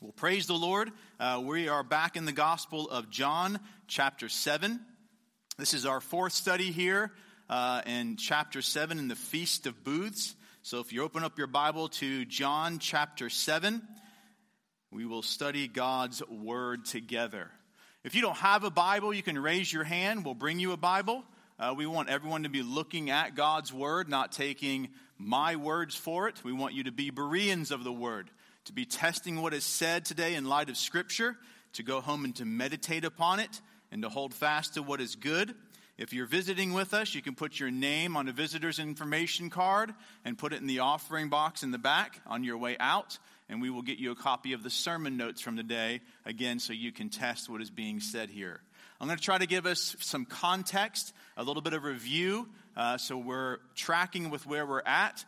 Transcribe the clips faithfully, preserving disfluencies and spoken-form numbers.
Well, praise the Lord. Uh, we are back in the Gospel of John, chapter seven. This is our fourth study here uh, in chapter seven in the Feast of Booths. So if you open up your Bible to John chapter seven, we will study God's Word together. If you don't have a Bible, you can raise your hand. We'll bring you a Bible. Uh, we want everyone to be looking at God's Word, not taking my words for it. We want you to be Bereans of the Word, to be testing what is said today in light of Scripture, to go home and to meditate upon it, and to hold fast to what is good. If you're visiting with us, you can put your name on a visitor's information card and put it in the offering box in the back on your way out, and we will get you a copy of the sermon notes from today, again, so you can test what is being said here. I'm going to try to give us some context, a little bit of review, uh, so we're tracking with where we're at.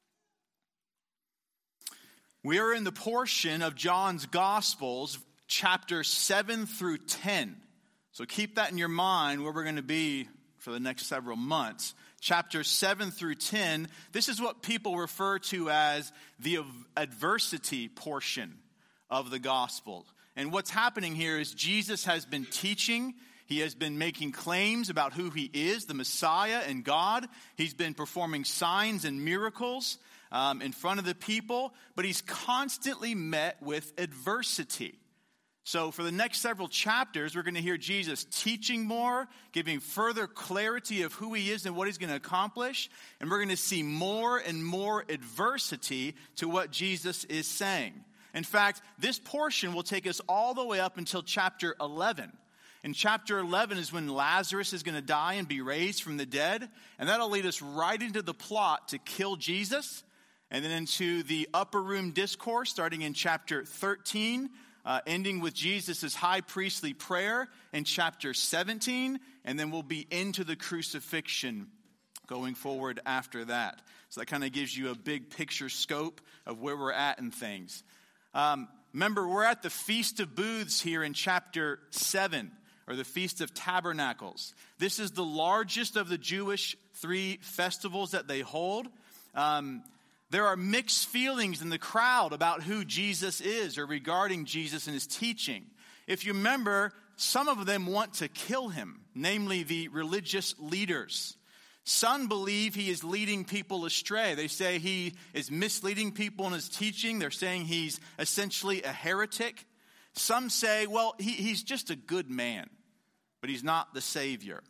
We are in the portion of John's Gospels, chapter seven through ten. So keep that in your mind where we're going to be for the next several months. Chapter seven through ten, this is what people refer to as the adversity portion of the Gospel. And what's happening here is Jesus has been teaching. He has been making claims about who he is, the Messiah and God. He's been performing signs and miracles Um, in front of the people, but he's constantly met with adversity. So for the next several chapters, we're going to hear Jesus teaching more, giving further clarity of who he is and what he's going to accomplish, and we're going to see more and more adversity to what Jesus is saying. In fact, this portion will take us all the way up until chapter eleven. In chapter eleven is when Lazarus is going to die and be raised from the dead, and that'll lead us right into the plot to kill Jesus, and then into the upper room discourse, starting in chapter thirteen, uh, ending with Jesus' high priestly prayer in chapter seventeen, and then we'll be into the crucifixion going forward after that. So that kind of gives you a big picture scope of where we're at in things. Um, remember, we're at the Feast of Booths here in chapter seven, or the Feast of Tabernacles. This is the largest of the Jewish three festivals that they hold. Um, There are mixed feelings in the crowd about who Jesus is or regarding Jesus and his teaching. If you remember, some of them want to kill him, namely the religious leaders. Some believe he is leading people astray. They say he is misleading people in his teaching. They're saying he's essentially a heretic. Some say, well, he, he's just a good man, but he's not the Savior.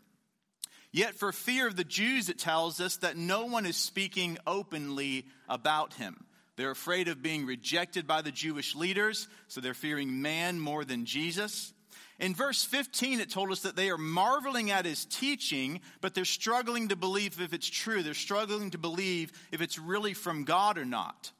Yet for fear of the Jews, it tells us that no one is speaking openly about him. They're afraid of being rejected by the Jewish leaders, so they're fearing man more than Jesus. In verse fifteen, it told us that they are marveling at his teaching, but they're struggling to believe if it's true. They're struggling to believe if it's really from God or not.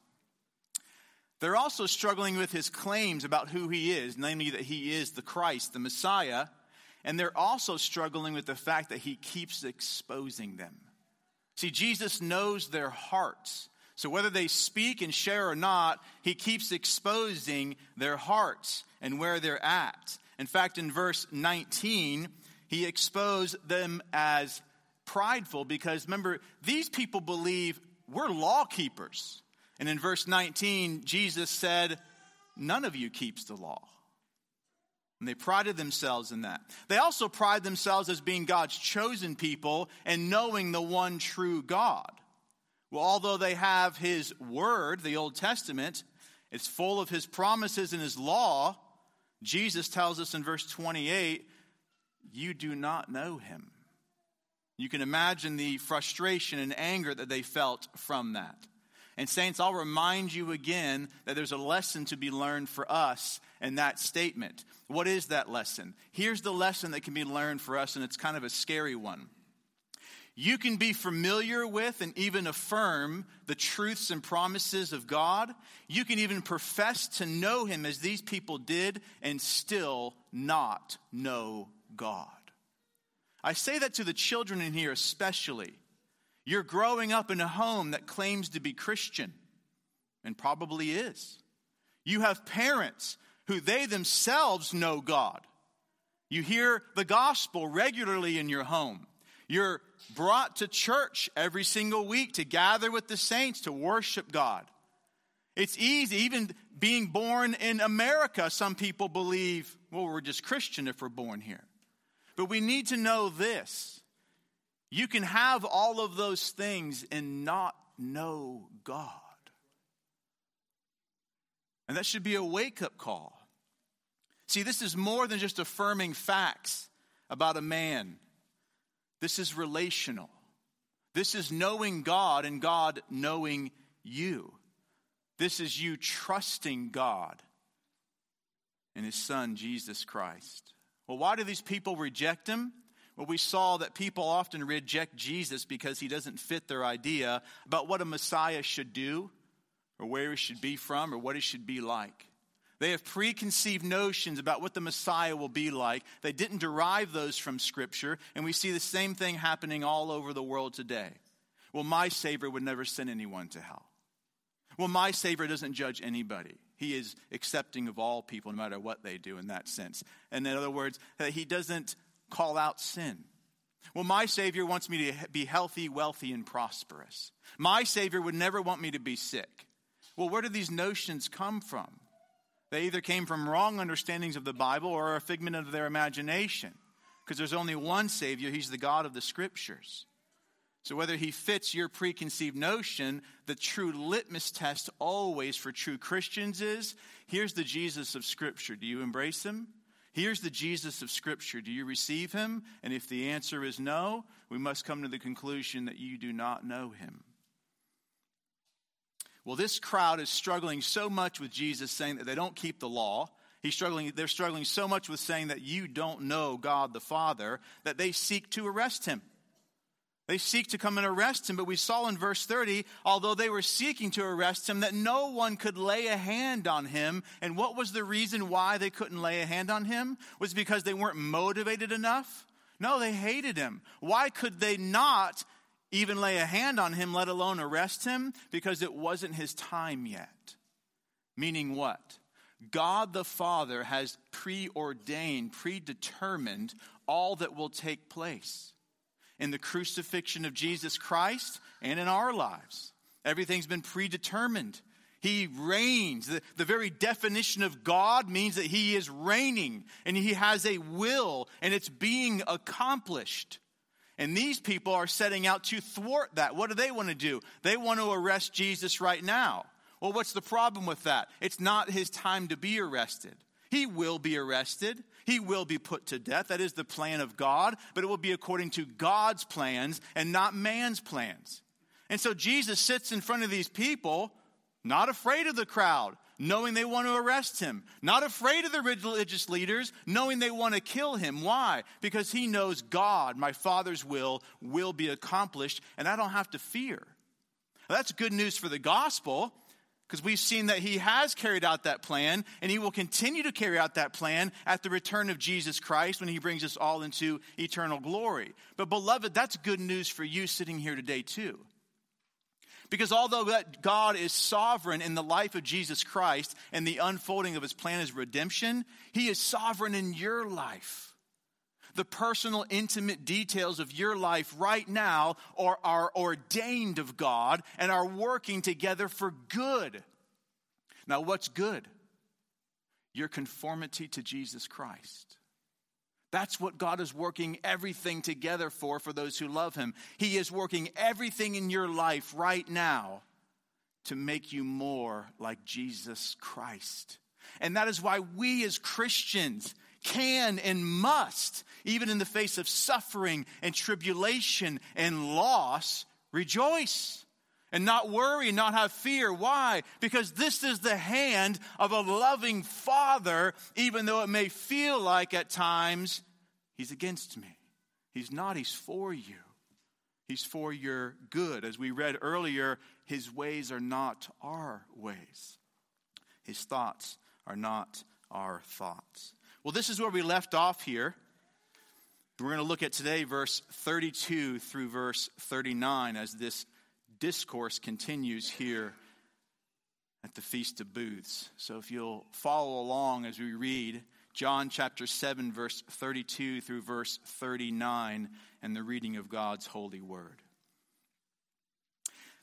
They're also struggling with his claims about who he is, namely that he is the Christ, the Messiah. And they're also struggling with the fact that he keeps exposing them. See, Jesus knows their hearts. So whether they speak and share or not, he keeps exposing their hearts and where they're at. In fact, in verse nineteen, he exposed them as prideful because, remember, these people believe we're law keepers. And in verse nineteen, Jesus said, none of you keeps the law. And they prided themselves in that. They also pride themselves as being God's chosen people and knowing the one true God. Well, although they have his word, the Old Testament, it's full of his promises and his law, Jesus tells us in verse twenty-eight, you do not know him. You can imagine the frustration and anger that they felt from that. And saints, I'll remind you again that there's a lesson to be learned for us in that statement. What is that lesson? Here's the lesson that can be learned for us, and it's kind of a scary one. You can be familiar with and even affirm the truths and promises of God. You can even profess to know him as these people did and still not know God. I say that to the children in here especially. You're growing up in a home that claims to be Christian, and probably is. You have parents who they themselves know God. You hear the gospel regularly in your home. You're brought to church every single week to gather with the saints to worship God. It's easy, even being born in America, some people believe, well, we're just Christian if we're born here. But we need to know this. You can have all of those things and not know God. And that should be a wake-up call. See, this is more than just affirming facts about a man. This is relational. This is knowing God and God knowing you. This is you trusting God and his son, Jesus Christ. Well, why do these people reject him? Well, we saw that people often reject Jesus because he doesn't fit their idea about what a Messiah should do or where he should be from or what he should be like. They have preconceived notions about what the Messiah will be like. They didn't derive those from Scripture, and we see the same thing happening all over the world today. Well, my Savior would never send anyone to hell. Well, my Savior doesn't judge anybody. He is accepting of all people, no matter what they do in that sense. And in other words, he doesn't call out sin. Well, my Savior wants me to be healthy, wealthy, and prosperous. My Savior would never want me to be sick. Well, where do these notions come from? They either came from wrong understandings of the Bible or are a figment of their imagination. Because there's only one Savior. He's the God of the Scriptures. So whether he fits your preconceived notion, the true litmus test always for true Christians is, here's the Jesus of Scripture. Do you embrace him? Here's the Jesus of Scripture. Do you receive him? And if the answer is no, we must come to the conclusion that you do not know him. Well, this crowd is struggling so much with Jesus saying that they don't keep the law. He's struggling, they're struggling so much with saying that you don't know God the Father that they seek to arrest him. They seek to come and arrest him, but we saw in verse thirty, although they were seeking to arrest him, that no one could lay a hand on him. And what was the reason why they couldn't lay a hand on him? Was it because they weren't motivated enough? No, they hated him. Why could they not even lay a hand on him, let alone arrest him? Because it wasn't his time yet. Meaning what? God the Father has preordained, predetermined all that will take place in the crucifixion of Jesus Christ and in our lives. Everything's been predetermined. He reigns. The, the very definition of God means that he is reigning and he has a will and it's being accomplished. And these people are setting out to thwart that. What do they want to do? They want to arrest Jesus right now. Well, what's the problem with that? It's not his time to be arrested. He will be arrested. He will be put to death. That is the plan of God, but it will be according to God's plans and not man's plans. And so Jesus sits in front of these people, not afraid of the crowd, knowing they want to arrest him. Not afraid of the religious leaders, knowing they want to kill him. Why? Because he knows God, my Father's will, will be accomplished, and I don't have to fear. Now, that's good news for the gospel, because we've seen that he has carried out that plan, and he will continue to carry out that plan at the return of Jesus Christ when he brings us all into eternal glory. But beloved, that's good news for you sitting here today too. Because although God is sovereign in the life of Jesus Christ and the unfolding of his plan is redemption, he is sovereign in your life. The personal, intimate details of your life right now are, are ordained of God and are working together for good. Now, what's good? Your conformity to Jesus Christ. That's what God is working everything together for, for those who love him. He is working everything in your life right now to make you more like Jesus Christ. And that is why we as Christians can and must, even in the face of suffering and tribulation and loss, rejoice and not worry and not have fear. Why? Because this is the hand of a loving Father, even though it may feel like at times he's against me. He's not. He's for you. He's for your good. As we read earlier, his ways are not our ways. His thoughts are not our thoughts. Well, this is where we left off here. We're going to look at today verse thirty-two through verse thirty-nine as this discourse continues here at the Feast of Booths. So if you'll follow along as we read John chapter seven, verse thirty-two through verse thirty-nine, and the reading of God's holy word.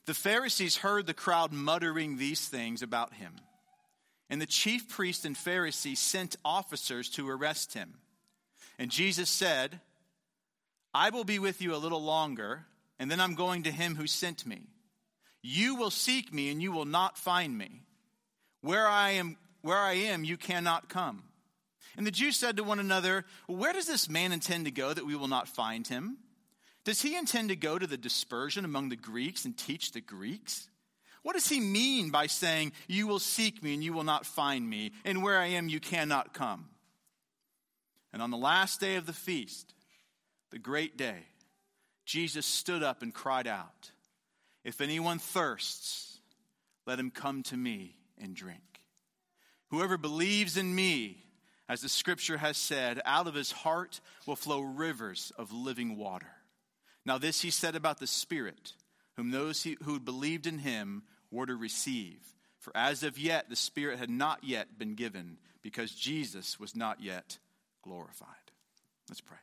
The Pharisees heard the crowd muttering these things about him. And the chief priest and Pharisees sent officers to arrest him. And Jesus said, I will be with you a little longer, and then I'm going to him who sent me. You will seek me, and you will not find me. Where I am, where I am, you cannot come. And the Jews said to one another, where does this man intend to go that we will not find him? Does he intend to go to the dispersion among the Greeks and teach the Greeks? What does he mean by saying, you will seek me and you will not find me, and where I am you cannot come? And on the last day of the feast, the great day, Jesus stood up and cried out, if anyone thirsts, let him come to me and drink. Whoever believes in me, as the scripture has said, out of his heart will flow rivers of living water. Now this he said about the Spirit, whom those who believed in him were to receive. For as of yet, the Spirit had not yet been given, because Jesus was not yet glorified. Let's pray.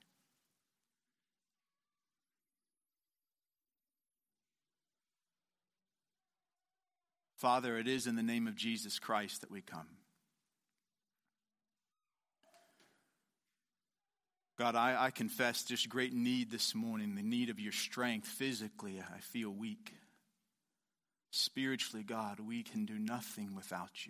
Father, it is in the name of Jesus Christ that we come. God, I, I confess just great need this morning, the need of your strength. Physically, I feel weak. Spiritually, God, we can do nothing without you.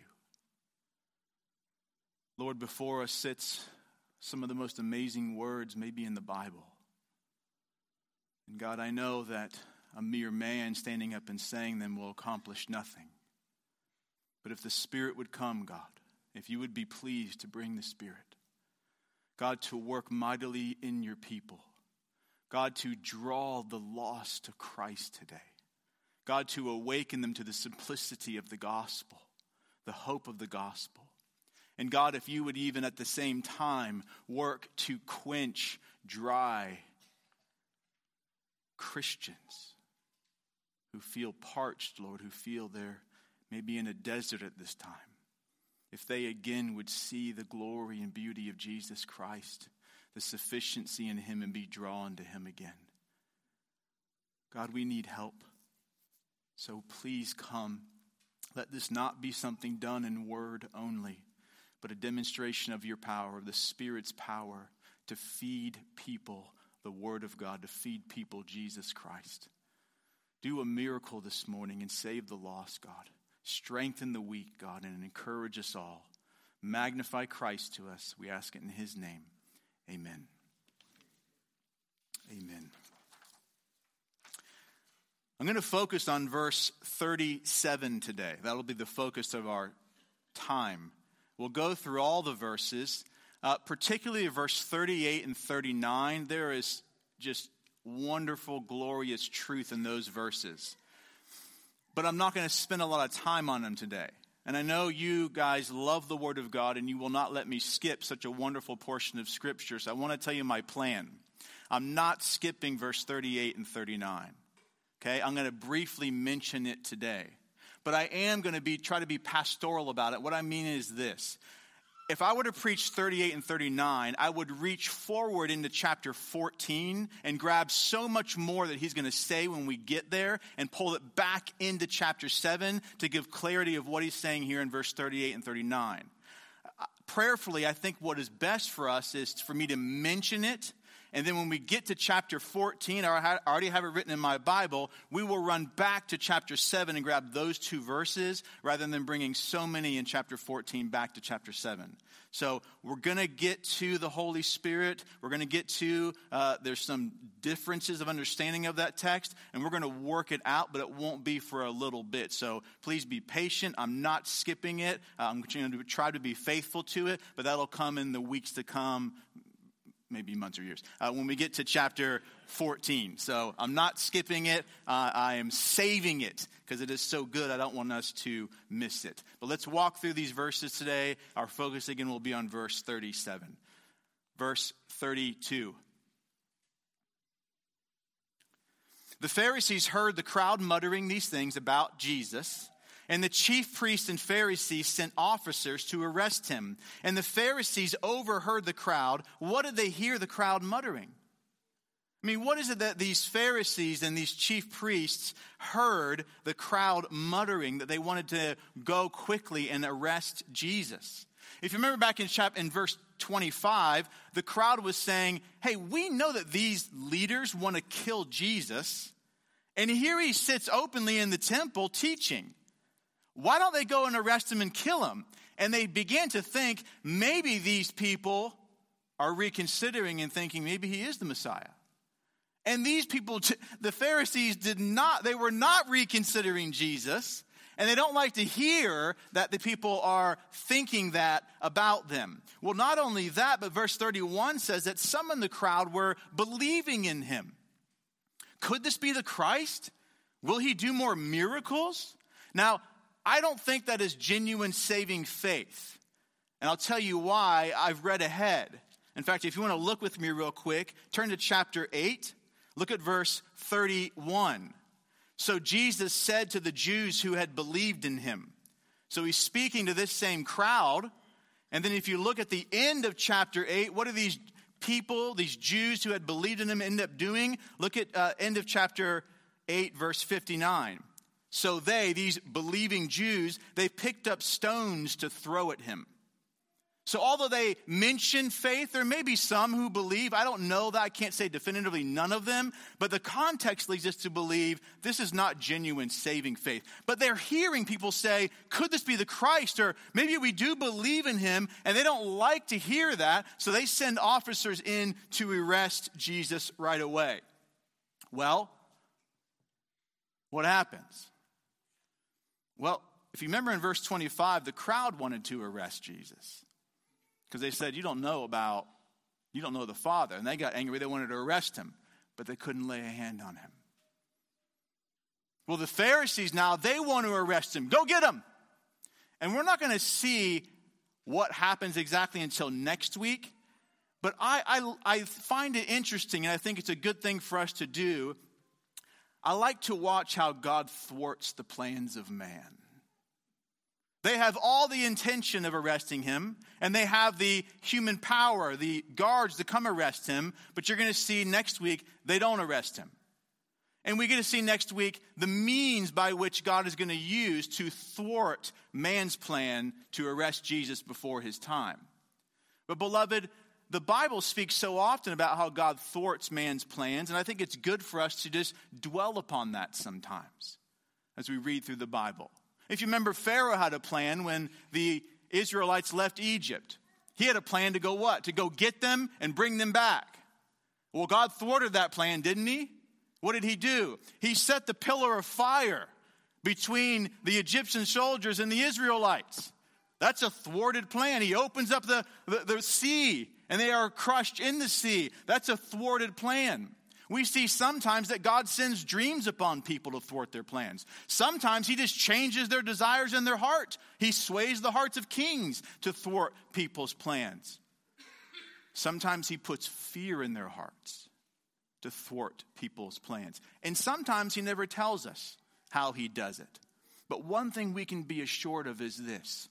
Lord, before us sits some of the most amazing words maybe in the Bible. And God, I know that a mere man standing up and saying them will accomplish nothing. But if the Spirit would come, God, if you would be pleased to bring the Spirit, God, to work mightily in your people. God, to draw the lost to Christ today. God, to awaken them to the simplicity of the gospel, the hope of the gospel. And God, if you would even at the same time work to quench dry Christians who feel parched, Lord, who feel they're maybe in a desert at this time. If they again would see the glory and beauty of Jesus Christ, the sufficiency in him, and be drawn to him again. God, we need help. So please come. Let this not be something done in word only, but a demonstration of your power, of the Spirit's power to feed people the word of God, to feed people Jesus Christ. Do a miracle this morning and save the lost, God. Strengthen the weak, God, and encourage us all. Magnify Christ to us. We ask it in his name. Amen. Amen. I'm going to focus on verse thirty-seven today. That'll be the focus of our time. We'll go through all the verses, uh, particularly verse thirty-eight and thirty-nine. There is just wonderful, glorious truth in those verses. But I'm not going to spend a lot of time on them today. And I know you guys love the Word of God, and you will not let me skip such a wonderful portion of Scripture. So I want to tell you my plan. I'm not skipping verse thirty-eight and thirty-nine. Okay, I'm going to briefly mention it today. But I am going to be try to be pastoral about it. What I mean is this. If I were to preach thirty-eight and thirty-nine, I would reach forward into chapter fourteen and grab so much more that he's going to say when we get there and pull it back into chapter seven to give clarity of what he's saying here in verse thirty-eight and thirty-nine. Uh, prayerfully, I think what is best for us is for me to mention it. And then when we get to chapter fourteen, I already have it written in my Bible, we will run back to chapter seven and grab those two verses rather than bringing so many in chapter fourteen back to chapter seven. So we're going to get to the Holy Spirit. We're going to get to, uh, there's some differences of understanding of that text, and we're going to work it out, but it won't be for a little bit. So please be patient. I'm not skipping it. I'm going to try to be faithful to it, but that'll come in the weeks to come. Maybe months or years, uh, when we get to chapter fourteen. So I'm not skipping it. Uh, I am saving it because it is so good. I don't want us to miss it. But let's walk through these verses today. Our focus again will be on verse thirty-seven. Verse thirty-two. The Pharisees heard the crowd muttering these things about Jesus. And the chief priests and Pharisees sent officers to arrest him. And the Pharisees overheard the crowd. What did they hear the crowd muttering? I mean, what is it that these Pharisees and these chief priests heard the crowd muttering that they wanted to go quickly and arrest Jesus? If you remember back in chapter in verse twenty-five, the crowd was saying, hey, we know that these leaders want to kill Jesus, and here he sits openly in the temple teaching. Why don't they go and arrest him and kill him? And they began to think maybe these people are reconsidering and thinking maybe he is the Messiah. And these people, the Pharisees did not, they were not reconsidering Jesus. And they don't like to hear that the people are thinking that about them. Well, not only that, but verse thirty-one says that some in the crowd were believing in him. Could this be the Christ? Will he do more miracles? Now, I don't think that is genuine saving faith. And I'll tell you why. I've read ahead. In fact, if you want to look with me real quick, turn to chapter eight. Look at verse thirty-one. So Jesus said to the Jews who had believed in him. So he's speaking to this same crowd. And then if you look at the end of chapter eight, what do these people, these Jews who had believed in him, end up doing? Look at uh, end of chapter eight, verse fifty-nine. So they, these believing Jews, they picked up stones to throw at him. So although they mention faith, there may be some who believe. I don't know that. I can't say definitively none of them. But the context leads us to believe this is not genuine saving faith. But they're hearing people say, could this be the Christ? Or maybe we do believe in him, and they don't like to hear that. So they send officers in to arrest Jesus right away. Well, what happens? Well, if you remember in verse twenty-five, the crowd wanted to arrest Jesus. Because they said, you don't know about, you don't know the Father. And they got angry. They wanted to arrest him. But they couldn't lay a hand on him. Well, the Pharisees now, they want to arrest him. Go get him. And we're not going to see what happens exactly until next week. But I, I, I find it interesting, and I think it's a good thing for us to do. I like to watch how God thwarts the plans of man. They have all the intention of arresting him, and they have the human power, the guards to come arrest him, but you're going to see next week they don't arrest him. And we get to see next week the means by which God is going to use to thwart man's plan to arrest Jesus before his time. But beloved, the Bible speaks so often about how God thwarts man's plans, and I think it's good for us to just dwell upon that sometimes as we read through the Bible. If you remember, Pharaoh had a plan when the Israelites left Egypt. He had a plan to go what? To go get them and bring them back. Well, God thwarted that plan, didn't he? What did he do? He set the pillar of fire between the Egyptian soldiers and the Israelites. That's a thwarted plan. He opens up the, the, the sea, and they are crushed in the sea. That's a thwarted plan. We see sometimes that God sends dreams upon people to thwart their plans. Sometimes he just changes their desires in their heart. He sways the hearts of kings to thwart people's plans. Sometimes he puts fear in their hearts to thwart people's plans. And sometimes he never tells us how he does it. But one thing we can be assured of is this: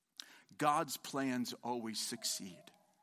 God's plans always succeed.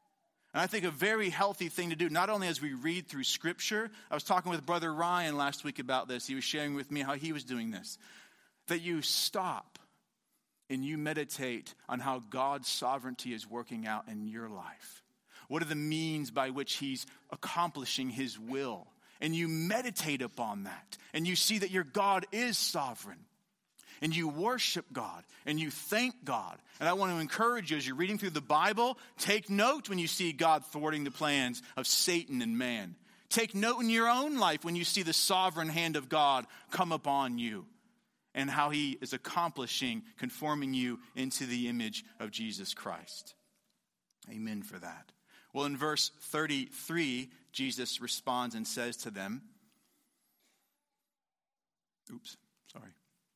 And I think a very healthy thing to do, not only as we read through Scripture. I was talking with Brother Ryan last week about this. He was sharing with me how he was doing this. That you stop and you meditate on how God's sovereignty is working out in your life. What are the means by which he's accomplishing his will? And you meditate upon that. And you see that your God is sovereign. And you worship God, and you thank God. And I want to encourage you, as you're reading through the Bible, take note when you see God thwarting the plans of Satan and man. Take note in your own life when you see the sovereign hand of God come upon you, and how he is accomplishing, conforming you into the image of Jesus Christ. Amen for that. Well, in verse thirty-three, Jesus responds and says to them, oops, sorry.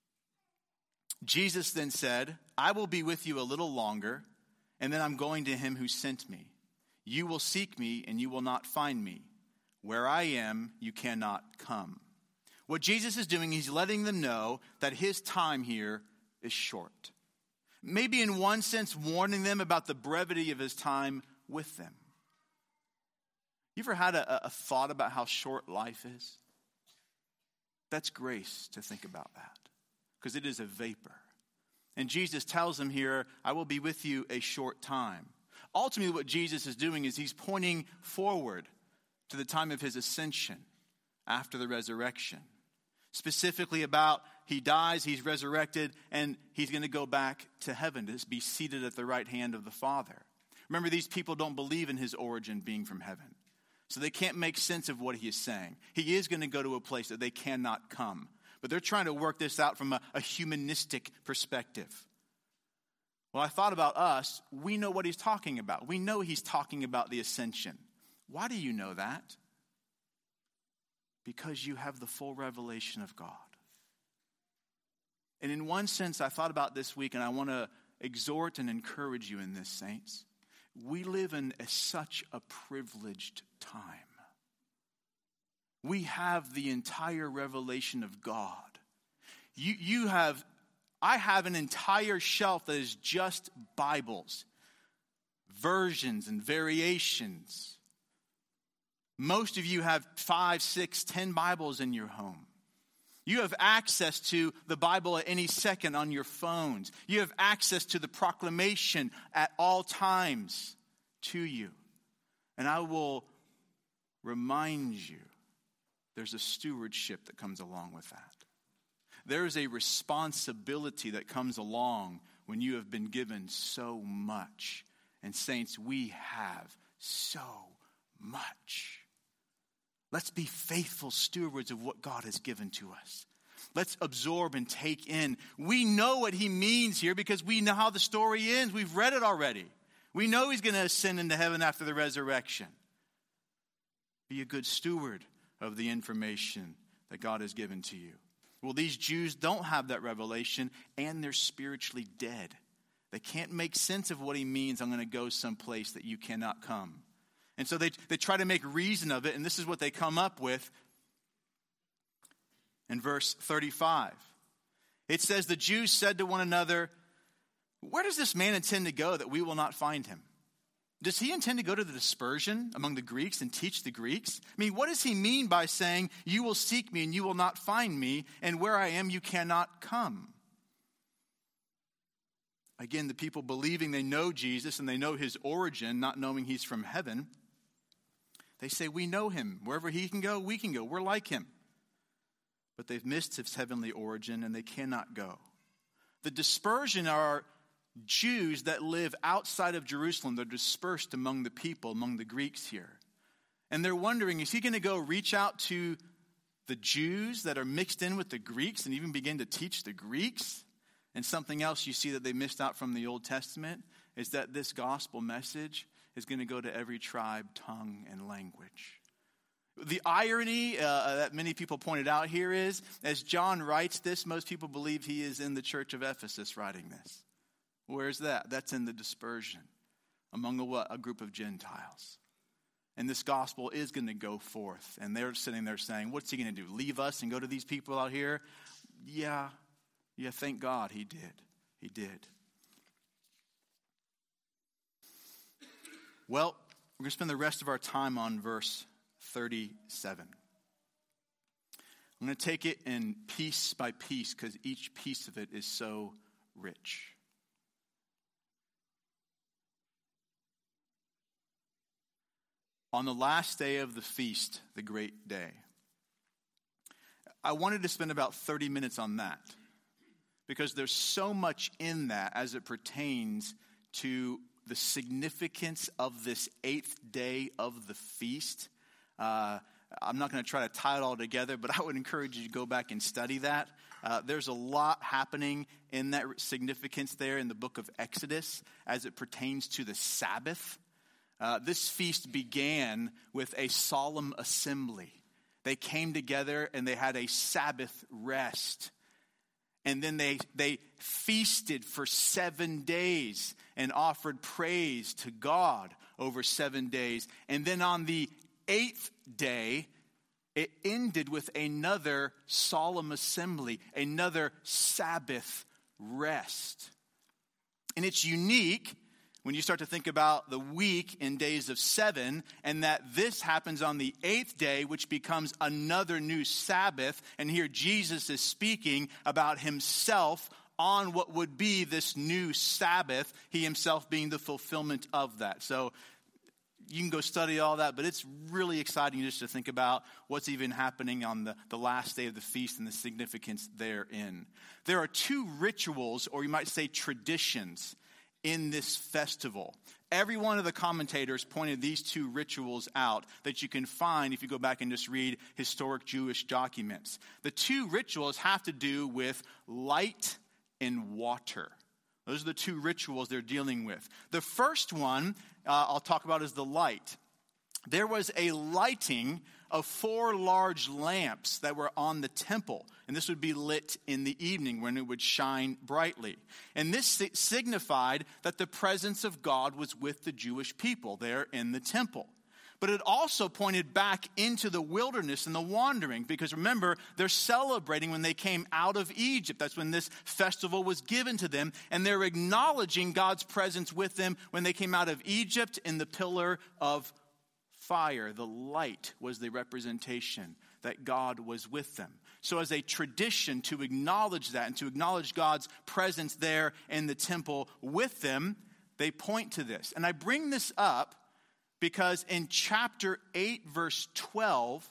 Jesus then said, I will be with you a little longer, and then I'm going to him who sent me. You will seek me, and you will not find me. Where I am, you cannot come. What Jesus is doing, he's letting them know that his time here is short. Maybe in one sense, warning them about the brevity of his time with them. You ever had a, a thought about how short life is? That's grace to think about that, because it is a vapor. And Jesus tells them here, I will be with you a short time. Ultimately, what Jesus is doing is he's pointing forward to the time of his ascension after the resurrection. Specifically about he dies, he's resurrected, and he's going to go back to heaven to be seated at the right hand of the Father. Remember, these people don't believe in his origin being from heaven. So they can't make sense of what he is saying. He is going to go to a place that they cannot come. But they're trying to work this out from a, a humanistic perspective. Well, I thought about us. We know what he's talking about. We know he's talking about the ascension. Why do you know that? Because you have the full revelation of God. And in one sense, I thought about this week, and I want to exhort and encourage you in this, saints. We live in a, such a privileged time. We have the entire revelation of God. You, you have, I have an entire shelf that is just Bibles, versions and variations. Most of you have five, six, ten Bibles in your home. You have access to the Bible at any second on your phones. You have access to the proclamation at all times to you. And I will remind you, there's a stewardship that comes along with that. There is a responsibility that comes along when you have been given so much. And saints, we have so much. Let's be faithful stewards of what God has given to us. Let's absorb and take in. We know what he means here because we know how the story ends. We've read it already. We know he's going to ascend into heaven after the resurrection. Be a good steward of the information that God has given to you. Well, these Jews don't have that revelation, and they're spiritually dead. They can't make sense of what he means, I'm going to go someplace that you cannot come. And so they, they try to make reason of it, and this is what they come up with in verse thirty-five. It says, the Jews said to one another, where does this man intend to go that we will not find him? Does he intend to go to the dispersion among the Greeks and teach the Greeks? I mean, what does he mean by saying, you will seek me and you will not find me, and where I am you cannot come? Again, the people believing they know Jesus and they know his origin, not knowing he's from heaven, they say, we know him. Wherever he can go, we can go. We're like him. But they've missed his heavenly origin and they cannot go. The dispersion are Jews that live outside of Jerusalem. They're dispersed among the people, among the Greeks here. And they're wondering, is he going to go reach out to the Jews that are mixed in with the Greeks and even begin to teach the Greeks? And something else you see that they missed out from the Old Testament is that this gospel message is going to go to every tribe, tongue, and language. The irony uh, that many people pointed out here is, as John writes this, most people believe he is in the church of Ephesus writing this. Where's that? That's in the dispersion among a, what? A group of Gentiles. And this gospel is going to go forth. And they're sitting there saying, what's he going to do? Leave us and go to these people out here? Yeah, yeah, thank God he did. He did. Well, we're going to spend the rest of our time on verse thirty-seven. I'm going to take it in piece by piece because each piece of it is so rich. On the last day of the feast, the great day, I wanted to spend about thirty minutes on that because there's so much in that as it pertains to the significance of this eighth day of the feast. Uh, I'm not going to try to tie it all together, but I would encourage you to go back and study that. Uh, there's a lot happening in that significance there in the book of Exodus as it pertains to the Sabbath. Uh, this feast began with a solemn assembly. They came together and they had a Sabbath rest. And then they, they feasted for seven days and offered praise to God over seven days. And then on the eighth day, it ended with another solemn assembly, another Sabbath rest. And it's unique when you start to think about the week in days of seven, and that this happens on the eighth day, which becomes another new Sabbath, and here Jesus is speaking about himself on what would be this new Sabbath, he himself being the fulfillment of that. So you can go study all that, but it's really exciting just to think about what's even happening on the, the last day of the feast and the significance therein. There are two rituals, or you might say traditions, in this festival. Every one of the commentators pointed these two rituals out that you can find if you go back and just read historic Jewish documents. The two rituals have to do with light and water. Those are the two rituals they're dealing with. The first one uh, I'll talk about is the light. There was a lighting of four large lamps that were on the temple. And this would be lit in the evening when it would shine brightly. And this si- signified that the presence of God was with the Jewish people there in the temple. But it also pointed back into the wilderness and the wandering. Because remember, they're celebrating when they came out of Egypt. That's when this festival was given to them. And they're acknowledging God's presence with them when they came out of Egypt in the pillar of fire. The light was the representation that God was with them. So as a tradition to acknowledge that and to acknowledge God's presence there in the temple with them, they point to this. And I bring this up because in chapter eight, verse twelve,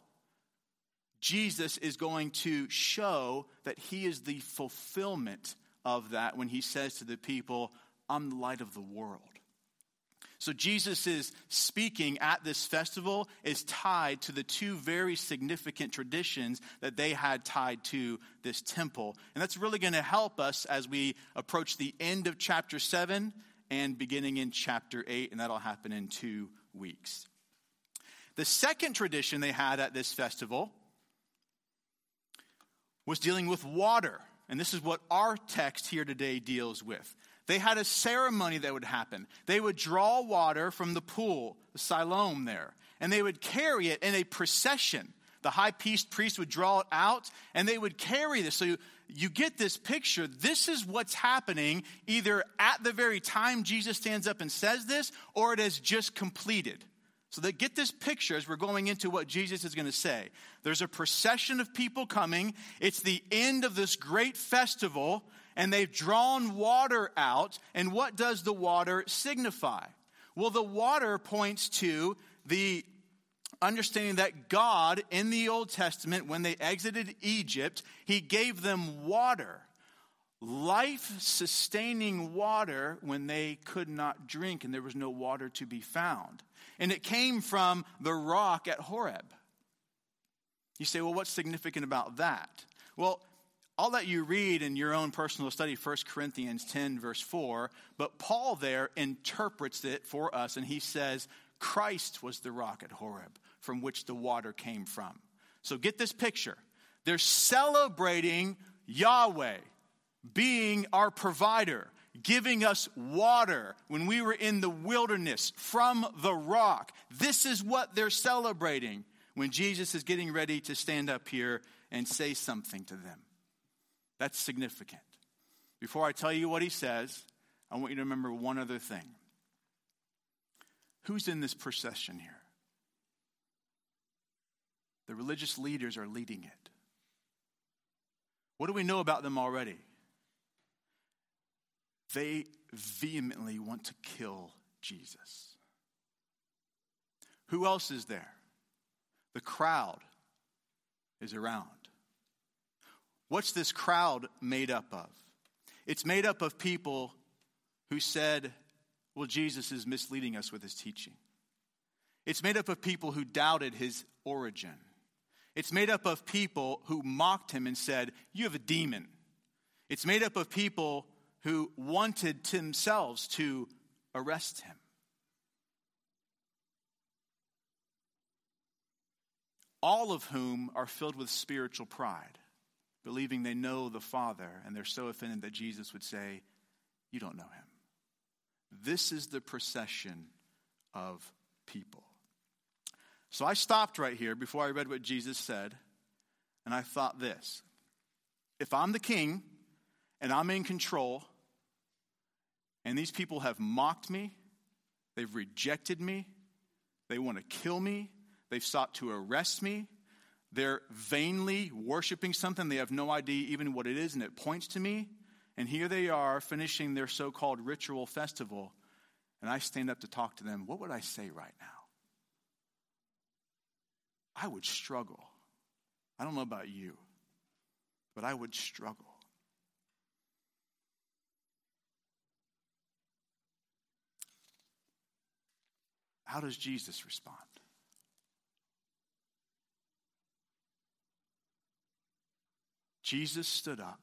Jesus is going to show that he is the fulfillment of that when he says to the people, I'm the light of the world. So Jesus' speaking at this festival is tied to the two very significant traditions that they had tied to this temple. And that's really going to help us as we approach the end of chapter seven and beginning in chapter eight, and that'll happen in two weeks. The second tradition they had at this festival was dealing with water. And this is what our text here today deals with. They had a ceremony that would happen. They would draw water from the pool, the Siloam there, and they would carry it in a procession. The high priest, priest would draw it out, and they would carry this. So you, you get this picture. This is what's happening either at the very time Jesus stands up and says this, or it has just completed. So they get this picture as we're going into what Jesus is going to say. There's a procession of people coming. It's the end of this great festival, and they've drawn water out. And what does the water signify? Well, the water points to the understanding that God, in the Old Testament, when they exited Egypt, he gave them water. Life-sustaining water when they could not drink and there was no water to be found. And it came from the rock at Horeb. You say, well, what's significant about that? Well, I'll let you read in your own personal study First Corinthians ten, verse four. But Paul there interprets it for us, and he says, Christ was the rock at Horeb from which the water came from. So get this picture. They're celebrating Yahweh being our provider, giving us water when we were in the wilderness from the rock. This is what they're celebrating when Jesus is getting ready to stand up here and say something to them. That's significant. Before I tell you what he says, I want you to remember one other thing. Who's in this procession here? The religious leaders are leading it. What do we know about them already? They vehemently want to kill Jesus. Who else is there? The crowd is around. What's this crowd made up of? It's made up of people who said, well, Jesus is misleading us with his teaching. It's made up of people who doubted his origin. It's made up of people who mocked him and said, you have a demon. It's made up of people who wanted themselves to arrest him. All of whom are filled with spiritual pride, believing they know the Father, and they're so offended that Jesus would say, you don't know him. This is the procession of people. So I stopped right here before I read what Jesus said, and I thought this. If I'm the king, and I'm in control, and these people have mocked me, They've rejected me. They want to kill me. They've sought to arrest me. They're vainly worshiping something. They have no idea even what it is, and it points to me. And here they are finishing their so-called ritual festival. And I stand up to talk to them. What would I say right now? I would struggle. I don't know about you, but I would struggle. How does Jesus respond? Jesus stood up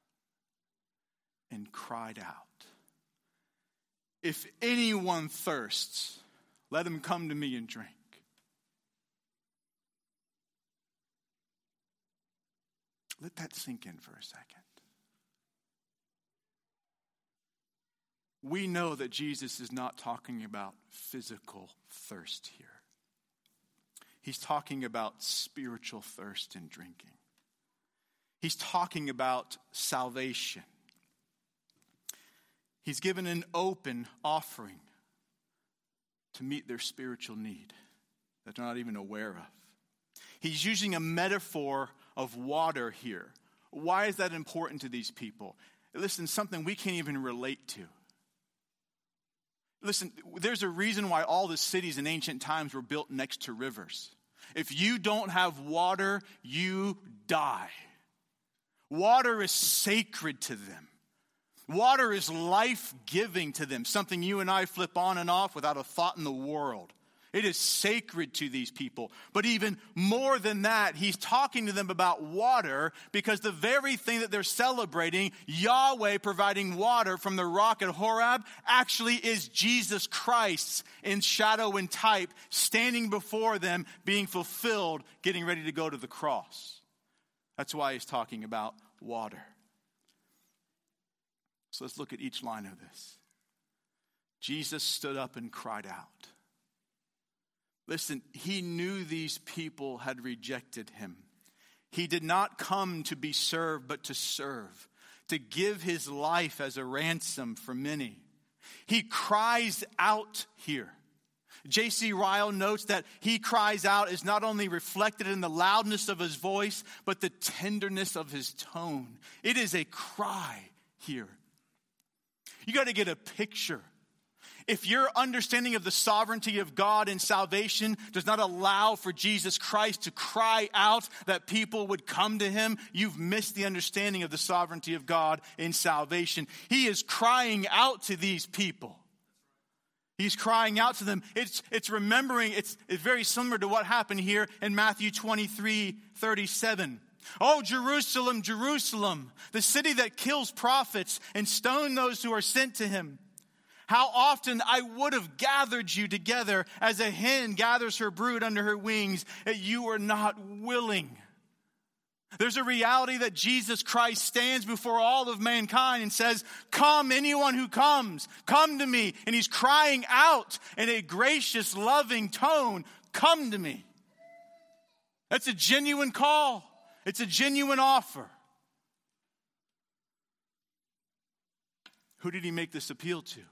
and cried out, "If anyone thirsts, let him come to me and drink." Let that sink in for a second. We know that Jesus is not talking about physical thirst here. He's talking about spiritual thirst in drinking. He's talking about salvation. He's given an open offering to meet their spiritual need that they're not even aware of. He's using a metaphor of water here. Why is that important to these people? Listen, something we can't even relate to. Listen, there's a reason why all the cities in ancient times were built next to rivers. If you don't have water, you die. Water is sacred to them. Water is life-giving to them, something you and I flip on and off without a thought in the world. It is sacred to these people. But even more than that, he's talking to them about water because the very thing that they're celebrating, Yahweh providing water from the rock at Horeb, actually is Jesus Christ in shadow and type, standing before them, being fulfilled, getting ready to go to the cross. That's why he's talking about water. So let's look at each line of this. Jesus stood up and cried out. Listen, he knew these people had rejected him. He did not come to be served, but to serve, to give his life as a ransom for many. He cries out here. J C Ryle notes that he cries out is not only reflected in the loudness of his voice, but the tenderness of his tone. It is a cry here. You got to get a picture. If your understanding of the sovereignty of God and salvation does not allow for Jesus Christ to cry out that people would come to him, you've missed the understanding of the sovereignty of God in salvation. He is crying out to these people. He's crying out to them. It's, it's remembering, it's, it's very similar to what happened here in Matthew twenty-three thirty-seven. Oh, Jerusalem, Jerusalem, the city that kills prophets and stones those who are sent to him. How often I would have gathered you together as a hen gathers her brood under her wings, and you are not willing. There's a reality that Jesus Christ stands before all of mankind and says, come, anyone who comes, come to me. And he's crying out in a gracious, loving tone, come to me. That's a genuine call. It's a genuine offer. Who did he make this appeal to?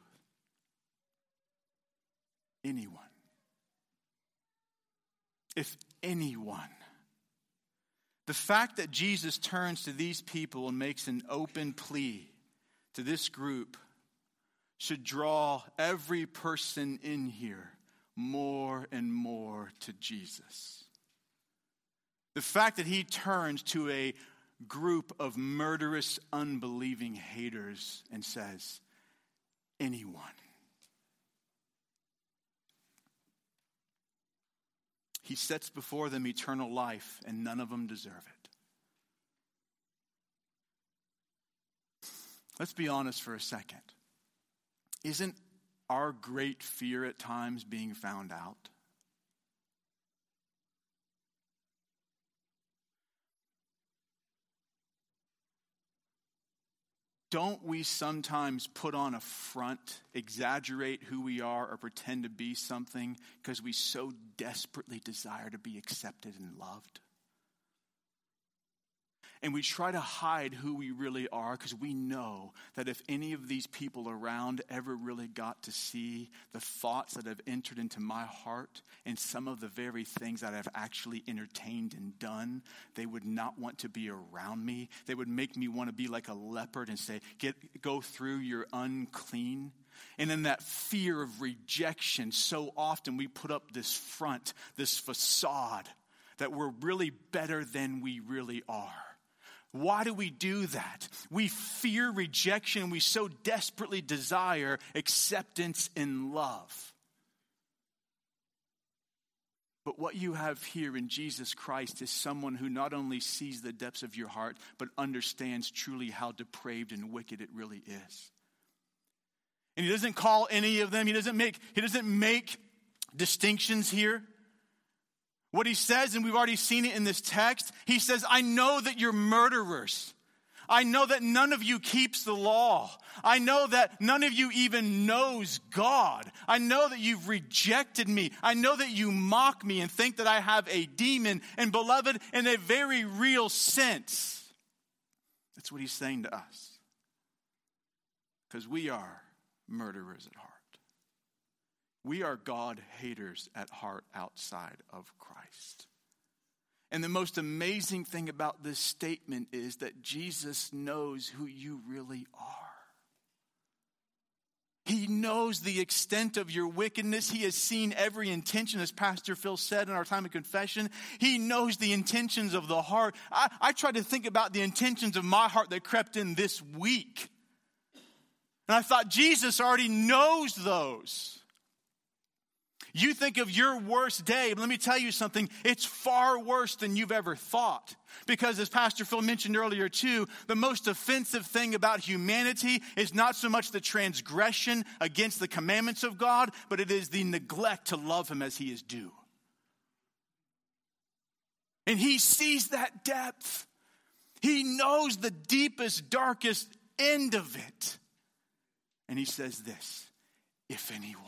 Anyone. If anyone. The fact that Jesus turns to these people and makes an open plea to this group should draw every person in here more and more to Jesus. The fact that he turns to a group of murderous, unbelieving haters and says, anyone. He sets before them eternal life, and none of them deserve it. Let's be honest for a second. Isn't our great fear at times being found out? Don't we sometimes put on a front, exaggerate who we are, or pretend to be something because we so desperately desire to be accepted and loved? And we try to hide who we really are because we know that if any of these people around ever really got to see the thoughts that have entered into my heart and some of the very things that I've actually entertained and done, they would not want to be around me. They would make me want to be like a leopard and say, "Get go through, you're unclean." And in that fear of rejection, so often we put up this front, this facade that we're really better than we really are. Why do we do that? We fear rejection. We so desperately desire acceptance and love. But what you have here in Jesus Christ is someone who not only sees the depths of your heart, but understands truly how depraved and wicked it really is. And he doesn't call any of them. He doesn't make, he doesn't make distinctions here. What he says, and we've already seen it in this text, he says, I know that you're murderers. I know that none of you keeps the law. I know that none of you even knows God. I know that you've rejected me. I know that you mock me and think that I have a demon. And beloved, in a very real sense, that's what he's saying to us. Because we are murderers at heart. We are God haters at heart outside of Christ. And the most amazing thing about this statement is that Jesus knows who you really are. He knows the extent of your wickedness. He has seen every intention, as Pastor Phil said in our time of confession. He knows the intentions of the heart. I, I try to think about the intentions of my heart that crept in this week. And I thought, Jesus already knows those. You think of your worst day, but let me tell you something, it's far worse than you've ever thought. Because as Pastor Phil mentioned earlier too, the most offensive thing about humanity is not so much the transgression against the commandments of God, but it is the neglect to love him as he is due. And he sees that depth. He knows the deepest, darkest end of it. And he says this, if anyone.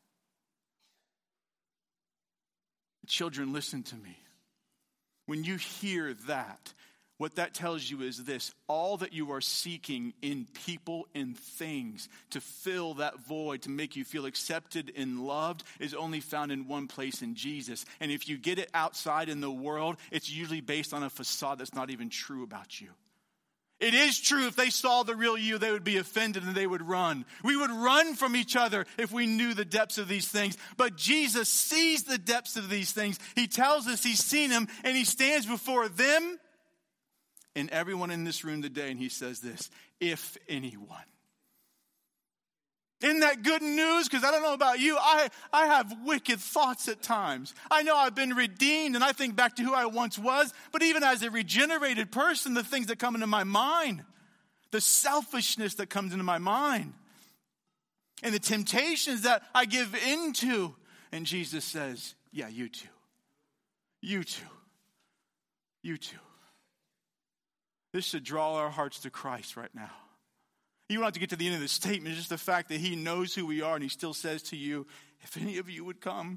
Children, listen to me. When you hear that, what that tells you is this. All that you are seeking in people and things to fill that void, to make you feel accepted and loved, is only found in one place, in Jesus. And if you get it outside in the world, it's usually based on a facade that's not even true about you. It is true, if they saw the real you, they would be offended and they would run. We would run from each other if we knew the depths of these things. But Jesus sees the depths of these things. He tells us he's seen them, and he stands before them and everyone in this room today, and he says this, if anyone. Isn't that good news? Because I don't know about you, I, I have wicked thoughts at times. I know I've been redeemed, and I think back to who I once was. But even as a regenerated person, the things that come into my mind, the selfishness that comes into my mind, and the temptations that I give into. And Jesus says, yeah, you too. You too. You too. This should draw our hearts to Christ right now. You don't have to get to the end of the statement. It's just the fact that he knows who we are, and he still says to you, if any of you would come.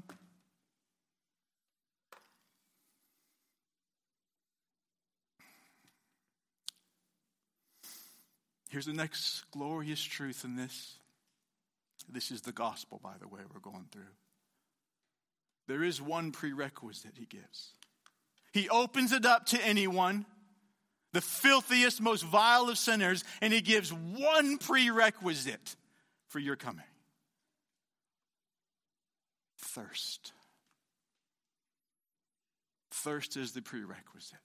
Here's the next glorious truth in this. This is the gospel, by the way, we're going through. There is one prerequisite he gives. He opens it up to anyone, the filthiest, most vile of sinners, and he gives one prerequisite for your coming. Thirst. Thirst is the prerequisite.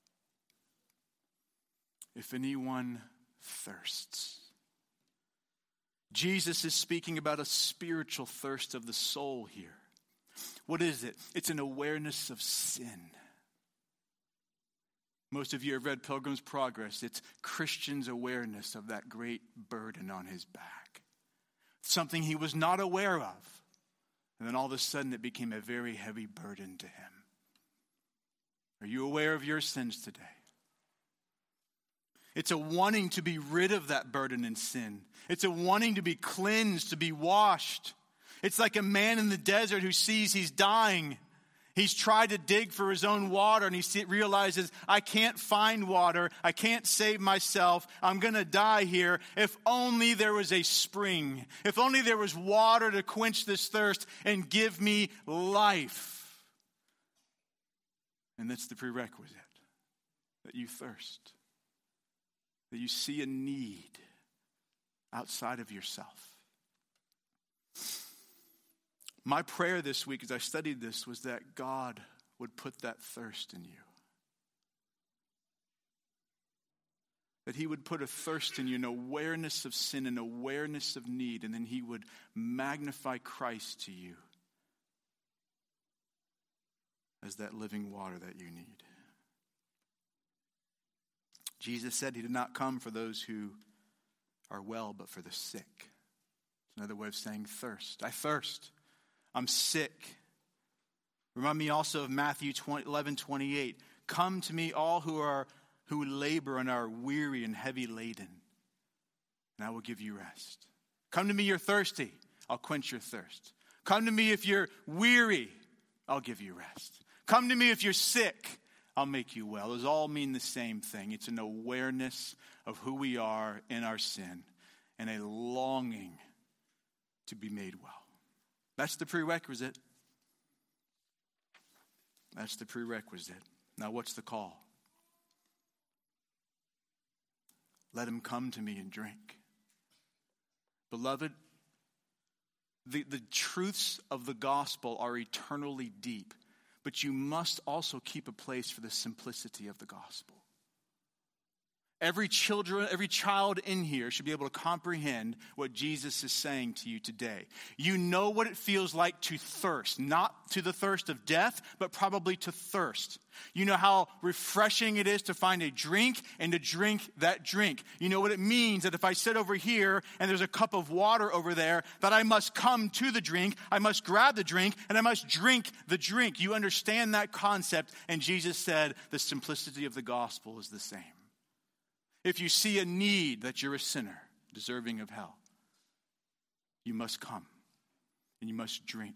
If anyone thirsts. Jesus is speaking about a spiritual thirst of the soul here. What is it? It's an awareness of sin. Most of you have read Pilgrim's Progress. It's Christian's awareness of that great burden on his back. Something he was not aware of. And then all of a sudden it became a very heavy burden to him. Are you aware of your sins today? It's a wanting to be rid of that burden and sin. It's a wanting to be cleansed, to be washed. It's like a man in the desert who sees he's dying. He's tried to dig for his own water, and he see, realizes, I can't find water. I can't save myself. I'm going to die here. If only there was a spring. If only there was water to quench this thirst and give me life. And that's the prerequisite, that you thirst, that you see a need outside of yourself. My prayer this week as I studied this was that God would put that thirst in you. That he would put a thirst in you, an awareness of sin, an awareness of need, and then he would magnify Christ to you as that living water that you need. Jesus said he did not come for those who are well, but for the sick. It's another way of saying thirst. I thirst. I'm sick. Remind me also of Matthew eleven twenty-eight. Come to me all who are who labor and are weary and heavy laden, and I will give you rest. Come to me, you're thirsty. I'll quench your thirst. Come to me if you're weary. I'll give you rest. Come to me if you're sick. I'll make you well. Those all mean the same thing. It's an awareness of who we are in our sin and a longing to be made well. That's the prerequisite. That's the prerequisite. Now, what's the call? Let him come to me and drink. Beloved, the, the truths of the gospel are eternally deep, but you must also keep a place for the simplicity of the gospel. Every children, every child in here should be able to comprehend what Jesus is saying to you today. You know what it feels like to thirst, not to the thirst of death, but probably to thirst. You know how refreshing it is to find a drink and to drink that drink. You know what it means that if I sit over here and there's a cup of water over there, that I must come to the drink, I must grab the drink, and I must drink the drink. You understand that concept, and Jesus said the simplicity of the gospel is the same. If you see a need that you're a sinner, deserving of hell, you must come and you must drink.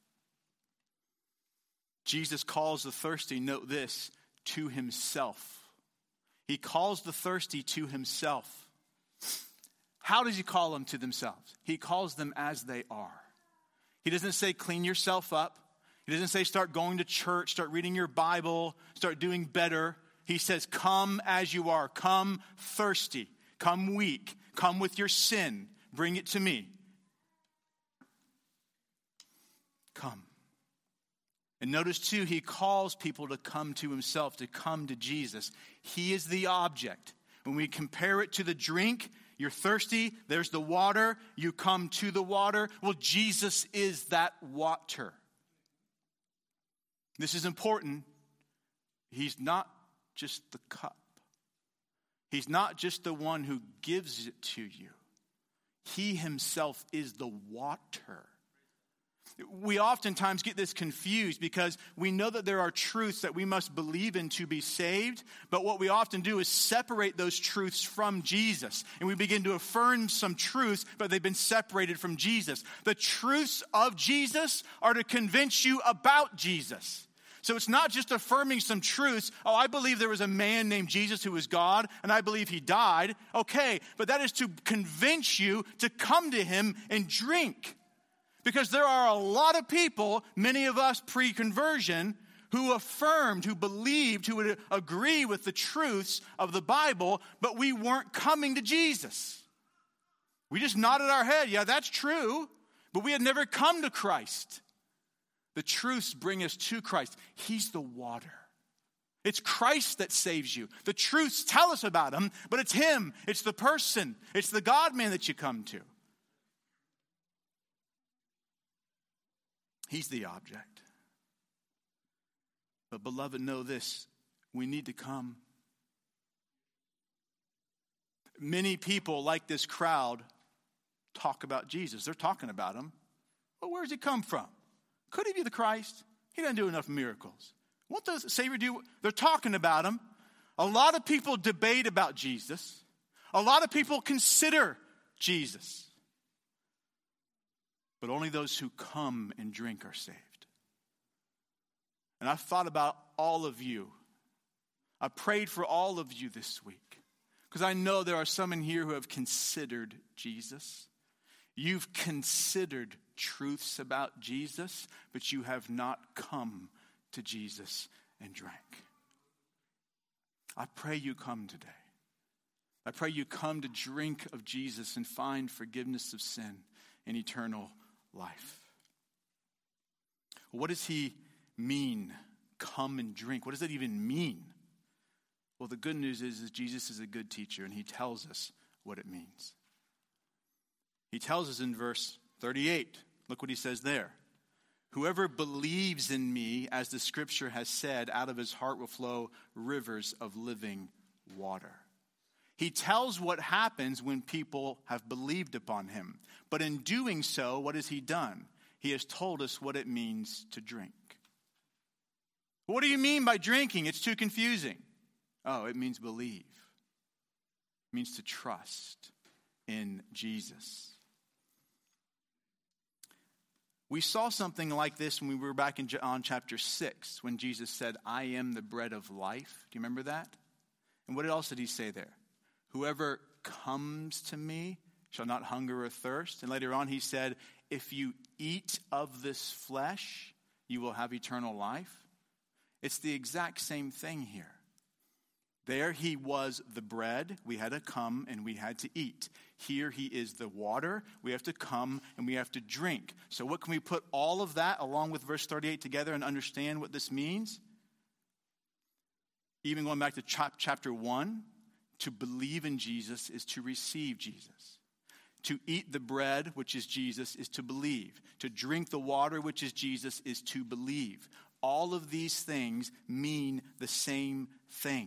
Jesus calls the thirsty, note this, to himself. He calls the thirsty to himself. How does he call them to themselves? He calls them as they are. He doesn't say clean yourself up. He doesn't say start going to church, start reading your Bible, start doing better. He says, come as you are. Come thirsty. Come weak. Come with your sin. Bring it to me. Come. And notice too, he calls people to come to himself, to come to Jesus. He is the object. When we compare it to the drink, you're thirsty, there's the water, you come to the water. Well, Jesus is that water. This is important. He's not just the cup. He's not just the one who gives it to you. He himself is the water. We oftentimes get this confused because we know that there are truths that we must believe in to be saved, but what we often do is separate those truths from Jesus, and we begin to affirm some truths, but they've been separated from Jesus. The truths of Jesus are to convince you about Jesus. So it's not just affirming some truths. Oh, I believe there was a man named Jesus who was God, and I believe he died. Okay, but that is to convince you to come to him and drink. Because there are a lot of people, many of us pre-conversion, who affirmed, who believed, who would agree with the truths of the Bible, but we weren't coming to Jesus. We just nodded our head. Yeah, that's true, but we had never come to Christ. The truths bring us to Christ. He's the water. It's Christ that saves you. The truths tell us about him, but it's him. It's the person. It's the God-man that you come to. He's the object. But beloved, know this. We need to come. Many people, like this crowd, talk about Jesus. They're talking about him. Well, where does he come from? Could he be the Christ? He doesn't do enough miracles. What does the Savior do? They're talking about him. A lot of people debate about Jesus. A lot of people consider Jesus. But only those who come and drink are saved. And I've thought about all of you. I prayed for all of you this week because I know there are some in here who have considered Jesus. You've considered truths about Jesus, but you have not come to Jesus and drank. I pray you come today. I pray you come to drink of Jesus and find forgiveness of sin and eternal life. What does he mean, come and drink? What does that even mean? Well, the good news is, is Jesus is a good teacher, and he tells us what it means. He tells us in verse thirty-eight. Look what he says there. Whoever believes in me, as the scripture has said, out of his heart will flow rivers of living water. He tells what happens when people have believed upon him. But in doing so, what has he done? He has told us what it means to drink. What do you mean by drinking? It's too confusing. Oh, it means believe. It means to trust in Jesus. We saw something like this when we were back in John chapter six, when Jesus said, I am the bread of life. Do you remember that? And what else did he say there? Whoever comes to me shall not hunger or thirst. And later on he said, if you eat of this flesh, you will have eternal life. It's the exact same thing here. There he was the bread. We had to come and we had to eat. Here he is the water. We have to come and we have to drink. So what can we put all of that along with verse thirty-eight together and understand what this means? Even going back to chapter one, to believe in Jesus is to receive Jesus. To eat the bread, which is Jesus, is to believe. To drink the water, which is Jesus, is to believe. All of these things mean the same thing.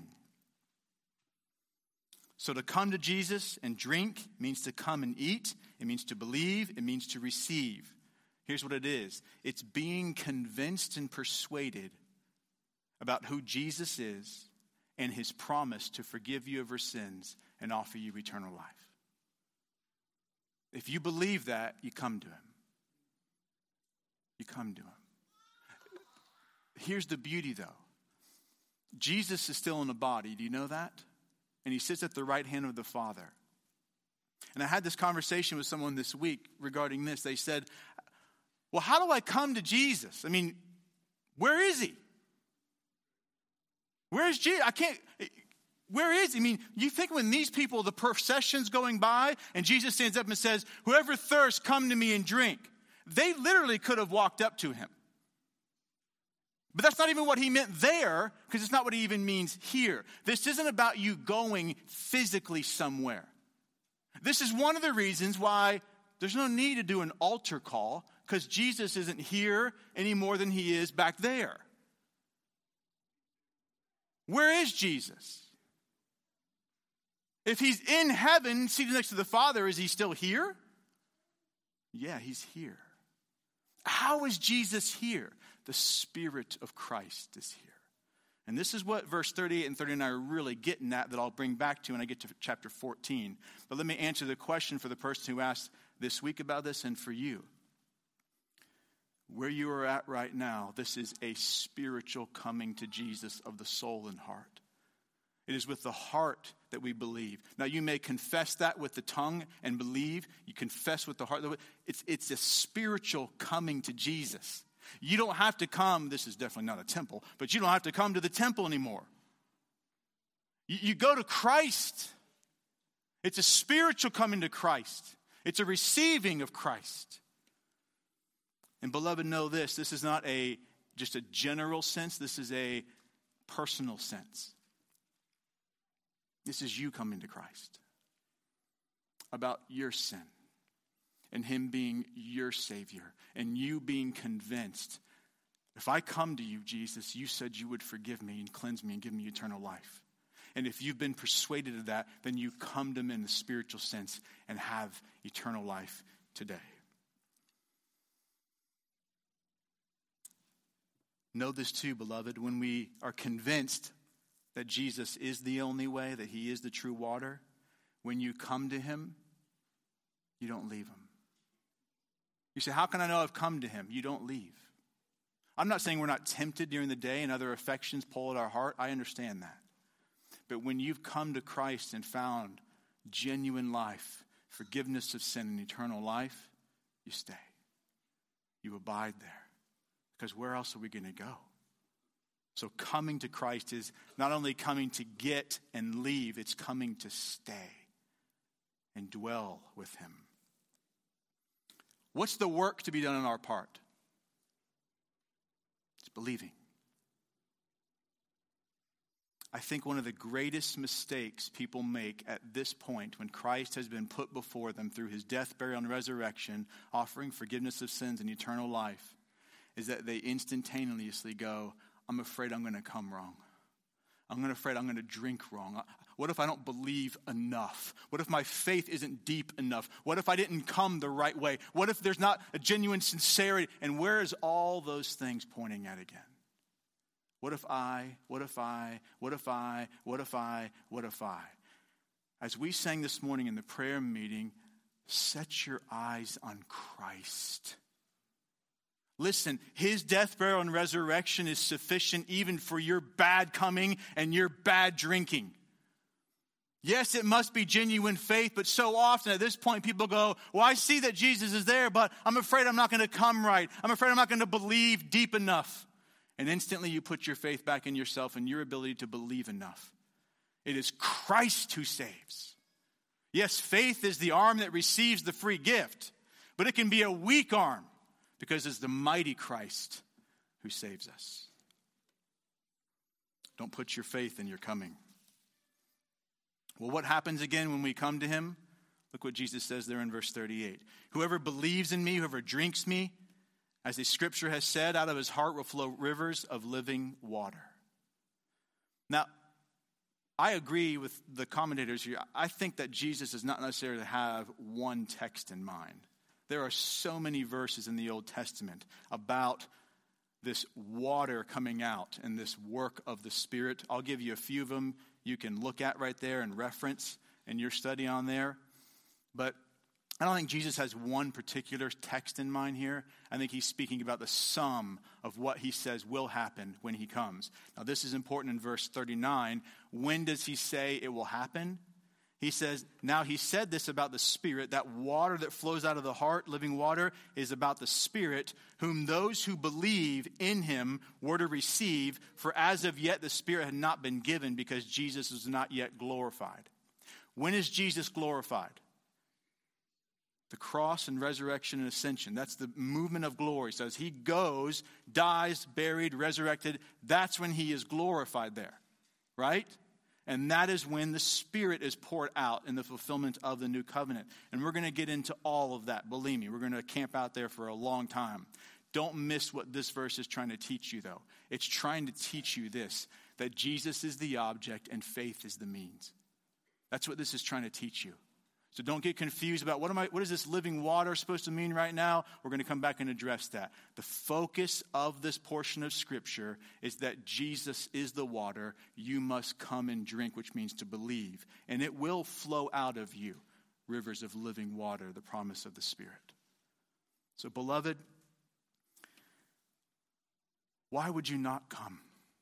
So to come to Jesus and drink means to come and eat. It means to believe. It means to receive. Here's what it is. It's being convinced and persuaded about who Jesus is and his promise to forgive you of your sins and offer you eternal life. If you believe that, you come to him. You come to him. Here's the beauty, though. Jesus is still in a body. Do you know that? And he sits at the right hand of the Father. And I had this conversation with someone this week regarding this. They said, well, how do I come to Jesus? I mean, where is he? Where is Jesus? I can't, where is he? I mean, you think when these people, the procession's going by, and Jesus stands up and says, whoever thirsts, come to me and drink. They literally could have walked up to him. But that's not even what he meant there, because it's not what he even means here. This isn't about you going physically somewhere. This is one of the reasons why there's no need to do an altar call, because Jesus isn't here any more than he is back there. Where is Jesus? If he's in heaven, seated next to the Father, is he still here? Yeah, he's here. How is Jesus here? The Spirit of Christ is here. And this is what verse thirty-eight and thirty-nine are really getting at, that I'll bring back to when I get to chapter fourteen. But let me answer the question for the person who asked this week about this and for you. Where you are at right now, this is a spiritual coming to Jesus of the soul and heart. It is with the heart that we believe. Now, you may confess that with the tongue and believe. You confess with the heart. It's, it's a spiritual coming to Jesus. You don't have to come, this is definitely not a temple, but you don't have to come to the temple anymore. You, you go to Christ. It's a spiritual coming to Christ. It's a receiving of Christ. And beloved, know this, this is not a just a general sense, this is a personal sense. This is you coming to Christ about your sin and him being your Savior and you being convinced, if I come to you, Jesus, you said you would forgive me and cleanse me and give me eternal life. And if you've been persuaded of that, then you come to him in the spiritual sense and have eternal life today. Know this too, beloved, when we are convinced that Jesus is the only way, that he is the true water, when you come to him, you don't leave him. You say, how can I know I've come to him? You don't leave. I'm not saying we're not tempted during the day and other affections pull at our heart. I understand that. But when you've come to Christ and found genuine life, forgiveness of sin and eternal life, you stay. You abide there. Because where else are we going to go? So coming to Christ is not only coming to get and leave, it's coming to stay and dwell with him. What's the work to be done on our part? It's believing. I think one of the greatest mistakes people make at this point, when Christ has been put before them through his death, burial, and resurrection, offering forgiveness of sins and eternal life, is that they instantaneously go, I'm afraid I'm going to come wrong. I'm going to afraid I'm going to drink wrong. What if I don't believe enough? What if my faith isn't deep enough? What if I didn't come the right way? What if there's not a genuine sincerity? And where is all those things pointing at again? What if I, what if I, what if I, what if I, what if I? As we sang this morning in the prayer meeting, set your eyes on Christ. Listen, his death, burial, and resurrection is sufficient even for your bad coming and your bad drinking. Yes, it must be genuine faith, but so often at this point people go, well, I see that Jesus is there, but I'm afraid I'm not going to come right. I'm afraid I'm not going to believe deep enough. And instantly you put your faith back in yourself and your ability to believe enough. It is Christ who saves. Yes, faith is the arm that receives the free gift, but it can be a weak arm. Because it's the mighty Christ who saves us. Don't put your faith in your coming. Well, what happens again when we come to him? Look what Jesus says there in verse thirty-eight. Whoever believes in me, whoever drinks me, as the scripture has said, out of his heart will flow rivers of living water. Now, I agree with the commentators here. I think that Jesus does not necessarily have one text in mind. There are so many verses in the Old Testament about this water coming out and this work of the Spirit. I'll give you a few of them you can look at right there and reference in your study on there. But I don't think Jesus has one particular text in mind here. I think he's speaking about the sum of what he says will happen when he comes. Now, this is important in verse thirty-nine. When does he say it will happen? He says, now he said this about the Spirit, that water that flows out of the heart, living water, is about the Spirit, whom those who believe in him were to receive, for as of yet the Spirit had not been given because Jesus was not yet glorified. When is Jesus glorified? The cross and resurrection and ascension. That's the movement of glory. So as he goes, dies, buried, resurrected, that's when he is glorified there, right? And that is when the Spirit is poured out in the fulfillment of the new covenant. And we're going to get into all of that. Believe me, we're going to camp out there for a long time. Don't miss what this verse is trying to teach you, though. It's trying to teach you this, that Jesus is the object and faith is the means. That's what this is trying to teach you. So don't get confused about what am I, what is this living water supposed to mean right now? We're going to come back and address that. The focus of this portion of Scripture is that Jesus is the water you must come and drink, which means to believe. And it will flow out of you, rivers of living water, the promise of the Spirit. So, beloved, why would you not come?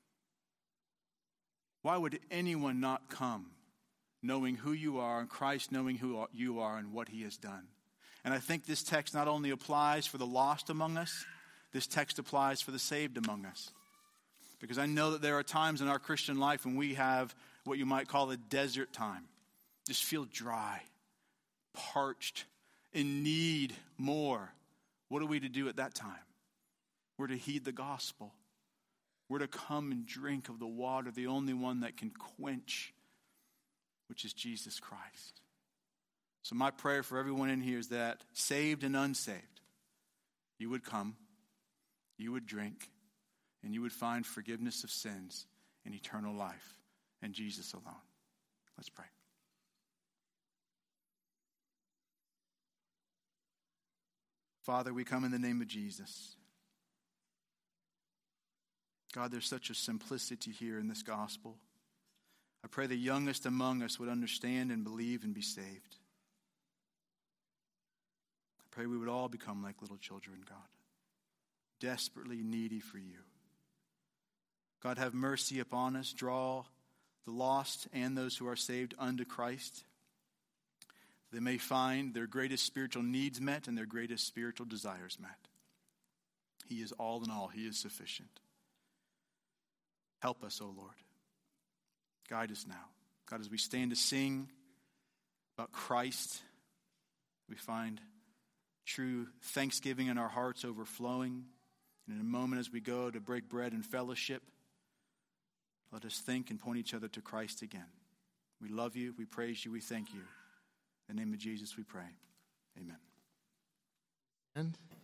Why would anyone not come? Knowing who you are, and Christ knowing who you are and what he has done. And I think this text not only applies for the lost among us, this text applies for the saved among us. Because I know that there are times in our Christian life when we have what you might call a desert time. Just feel dry, parched, in need more. What are we to do at that time? We're to heed the gospel. We're to come and drink of the water, the only one that can quench, which is Jesus Christ. So my prayer for everyone in here is that, saved and unsaved, you would come, you would drink, and you would find forgiveness of sins and eternal life in Jesus alone. Let's pray. Father, we come in the name of Jesus. God, there's such a simplicity here in this gospel. I pray the youngest among us would understand and believe and be saved. I pray we would all become like little children, God. desperately needy for you. God, have mercy upon us. Draw the lost and those who are saved unto Christ. They may find their greatest spiritual needs met and their greatest spiritual desires met. He is all in all. He is sufficient. Help us, O Lord. Guide us now. God, as we stand to sing about Christ, we find true thanksgiving in our hearts overflowing. And in a moment as we go to break bread and fellowship, let us think and point each other to Christ again. We love you. We praise you. We thank you. In the name of Jesus we pray. Amen. And